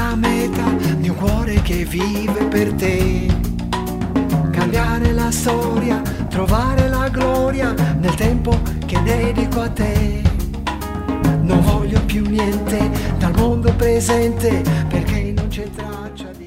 la meta di un cuore che vive per te. Cambiare la storia, trovare la gloria nel tempo che dedico a te. Non voglio più niente dal mondo presente, perché non c'è traccia